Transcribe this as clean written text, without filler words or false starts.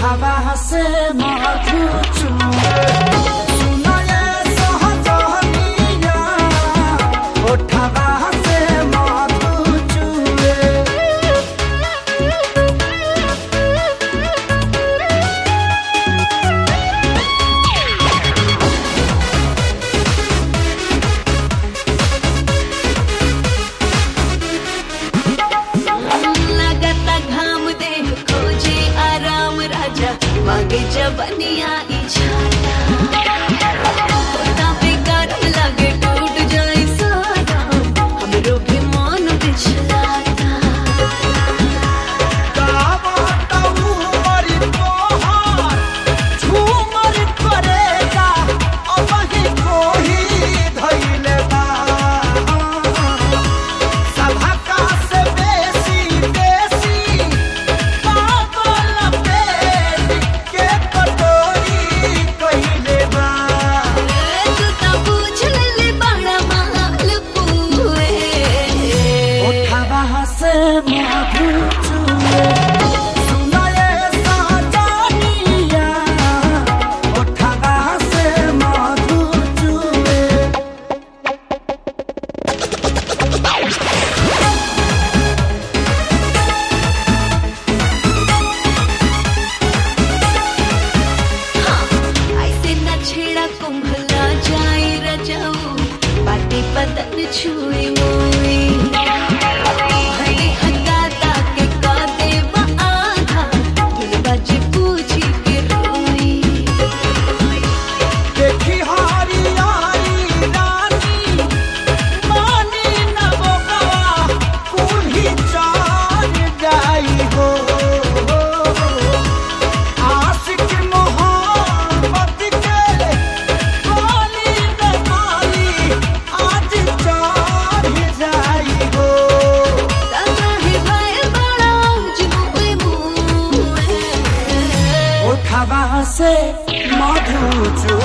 उठावा से मधु चूमे सुनाए सहजनिया उठावा से मधु चूमे मांगे जबनिया इच्छाता पे गरम लगे टूट जाए सारा हमरो भी मन बिछलाता झूमर करेगा अब ही कोई धैले बा सभा का से बेसी बेसी पागल पेट के कटोरी कहिले बा तू तो पूछ ले बड़ा माल पूए उठावा से मधु चूमे सुनाए सहजनिया उठावा से मधु चूमे ऐसे न छेड़ा कुंभला जाए रजाऊ बाटी बदन छुए मोई हरी हकाता के का देवा आधा दिल बाजी पूछी के रोई देखी हारी यारी रानी मानी न बोकवा कुल्ही चार जाई हो आशिक मोहब्बत के गोली न मारी आज चार जाई हो तकाही भाई बड़ा जुए मुए उठावा से मधु चूमे